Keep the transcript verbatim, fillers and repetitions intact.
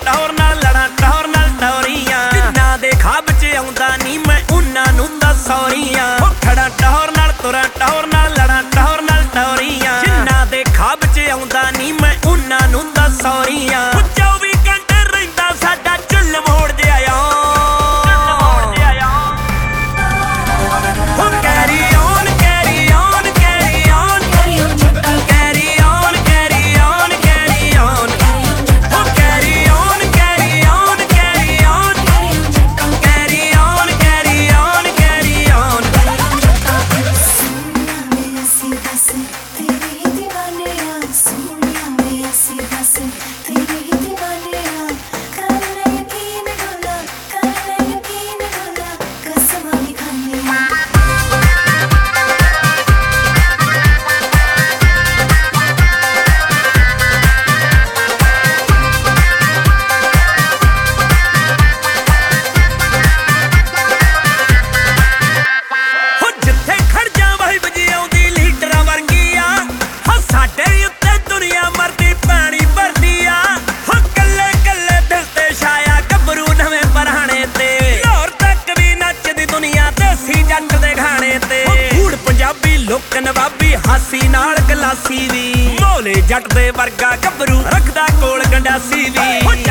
ਟੌਰ ਨਾਲ ਲੜਾਂ ਟੌਰ ਨਾਲ ਟੌਰੀਆਂ ਜਿੰਨਾ ਦੇ ਖਾਬ ਚ ਆਉਂਦਾ ਨੀ ਮੈਂ ਉਹਨਾਂ ਨੂੰ ਦੱਸ ਸੌਰੀਆਂ ਖੜਾ ਟੌਰ ਨਾਲ ਤੁਰਾਂ ਟੌਰ ਨਾਲ ਲੜਾਂ ਟੌਰ ਨਾਲ ਟੌਰੀਆਂ ਜਿੰਨਾ ਦੇ ਖਾਬ ਚ ਆਉਂਦਾ ਨੀ ਮੈਂ ਉਹਨਾਂ ਨੂੰ ਦੱਸ ਸੌਰੀਆਂ ਚੌਵੀ ਘੰਟੇ ਰਹਿੰਦਾ ਸਾਡਾ ਚੁੱਲ ਮੋੜ ਜਿਆ ਲੋਕ ਨਵਾਬੀ ਹਾਸੀ ਨਾਲ ਗਲਾਸੀ ਵੀ ਮੋਲੇ ਜੱਟ ਦੇ ਵਰਗਾ ਗੱਭਰੂ ਰੱਖਦਾ ਕੋਲ ਗੰਡਾਸੀ ਵੀ